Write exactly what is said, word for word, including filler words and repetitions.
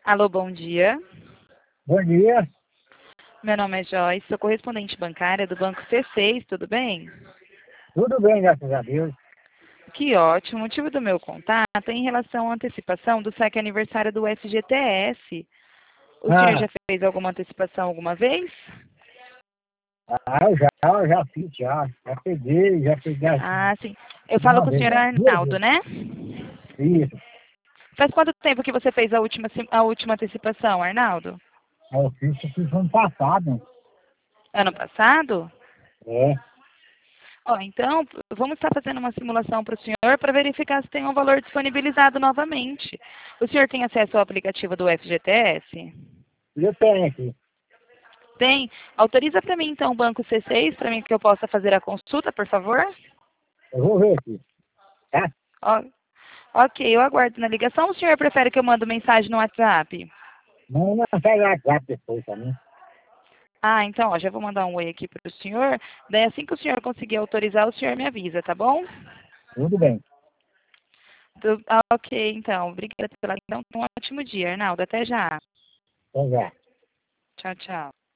Alô, bom dia. Bom dia. Meu nome é Joyce, sou correspondente bancária do Banco C seis, tudo bem? Tudo bem, graças a Deus. Que ótimo. O motivo do meu contato é em relação à antecipação do saque aniversário do F G T S. O senhor Ah, já fez alguma antecipação alguma vez? ah, eu já, eu já fiz, já. Já peguei, já peguei assim, Ah, sim. Eu falo uma com o vez, senhor duas Arnaldo, vezes. né? Isso. Faz quanto tempo que você fez a última, a última antecipação, Arnaldo? Aí eu fiz, eu fiz ano passado. Ano passado? É. Ó, então, vamos estar fazendo uma simulação para o senhor para verificar se tem um valor disponibilizado novamente. O senhor tem acesso ao aplicativo do F G T S? Eu tenho aqui. Tem. Autoriza para mim, então, o Banco C seis, para mim que eu possa fazer a consulta, por favor? Eu vou ver aqui. Tá? Ó, ok, eu aguardo na ligação. Ou o senhor prefere que eu mando mensagem no WhatsApp? Não, não, sai lá WhatsApp depois também. Ah, então, ó, já vou mandar um oi aqui para o senhor. Daí, assim que o senhor conseguir autorizar, o senhor me avisa, tá bom? Tudo bem. Tu- ah, ok, então. Obrigada pela atenção. Um ótimo dia, Arnaldo. Até já. Então já. Tchau, tchau.